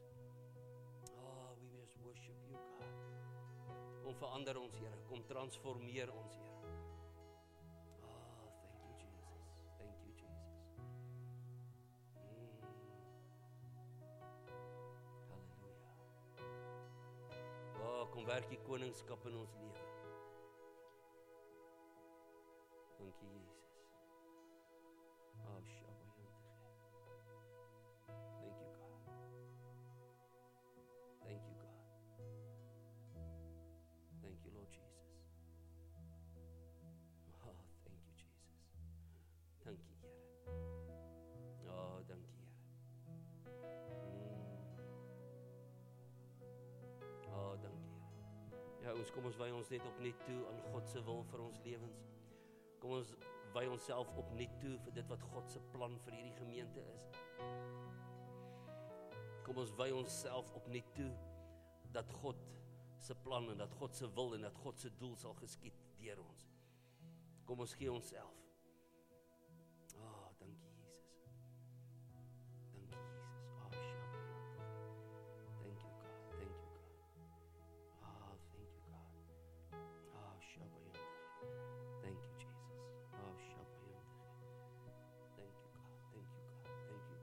We just worship You, God. Kom verander ons, Here. Kom transformeer ons, Here. Thank You Jesus. Thank You Jesus. Kom werk die koningskap in ons lewe. Dankie Jesus. Shabbayontigheid. Thank You God. Thank You God. Thank You Lord Jesus. Thank You Jesus. Dankie Here. Dankie Here. Dankie Here. Ja, kom ons wy ons net opnuut toe aan God se wil vir ons lewens. Kom ons wy onsself opnuut toe vir dit wat God se plan vir hierdie gemeente is. Kom ons wy onsself opnuut toe dat God se plan en dat God se wil en dat God se doel sal geskied deur ons. Kom ons gee onsself.